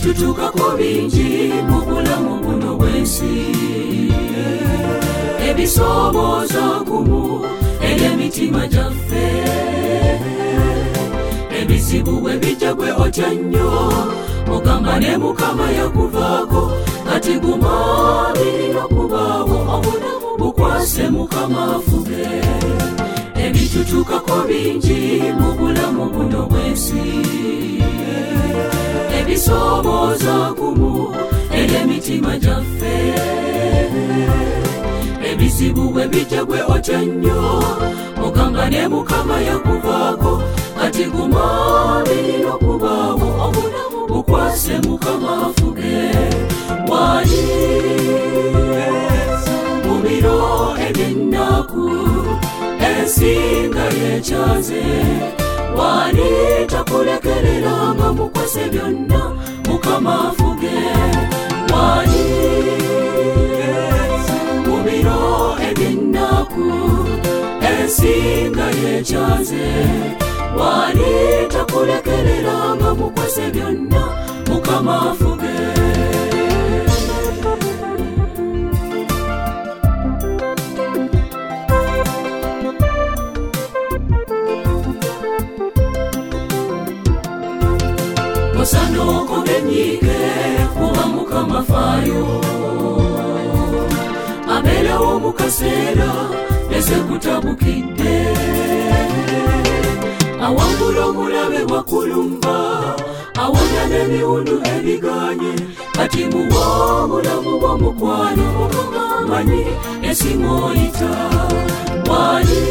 Ebitutukako bingi mu bulamu buno bwensi, ebisoomooza gumu eby'emitima gyaffe. Ebizibu bwe bijja gwe otya nnyo, ogamba ne Mukama yakuvaako, kati guma birina okubaawo, obulamu bukwase Mukama afuge. Ebitutukako bingi mu bulamu buno bwensi, ebisoomooza gumu eby'emitima gyaffe. Ebizibu bwe bijja gwe otya nnyo, ogamba ne Mukama yakuvaako, kati guma birina okubaawo, obulamu bukwase Mukama afuge. Wali mu biro eby'ennaku ensinga yekyaze, wali takulekereranga mukwase byonna Mukama afuge. Wali mu biro eby'ennaku ensinga yekyaze, wali takulekereranga mukwase byonna Mukama afuge. Osana okubenyiike kuba Mukama faayo, abeerawo mu kaseera ezekutabukidde, awangula omulabe wakulumba, awona n'emiwundu ebiganye, kati muwa omulamu bw'omukwano Mukama amanyi ensimu oyita. Wali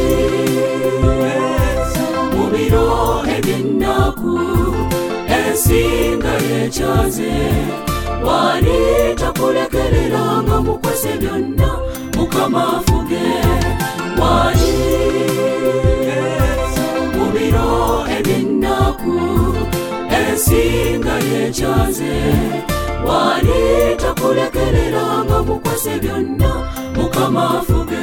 mu biro eby'ennaku ensinga yekyaze, wali takulekereranga mukwase byonna Mukama afuge. Wali mu biro eby'ennaku ensinga yekyaze, wali takulekereranga mukwase byonna Mukama afuge.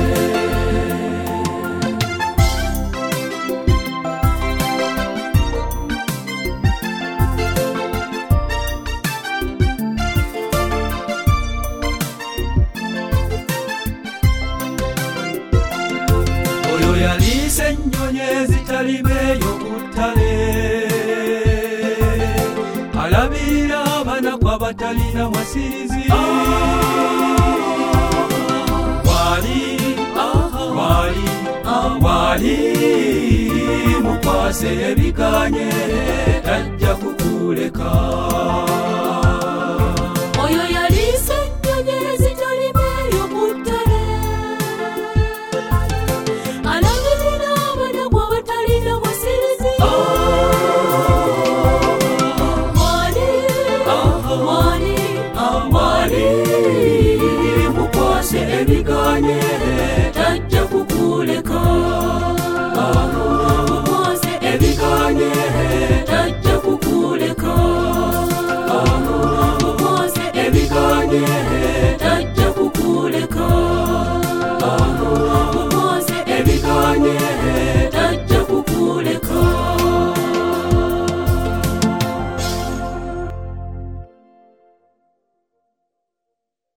Yaliise ennyonyi ezitalibeeyo ku ttale, alabirira abanaku abatalina mwasirizi. Wali mukwase ebiganye, tajja kukuleka. Oyo yaliise ennyonyi ezitalibeeyo ku ttale, alabirira abanaku abatalina mwasirizi. Wali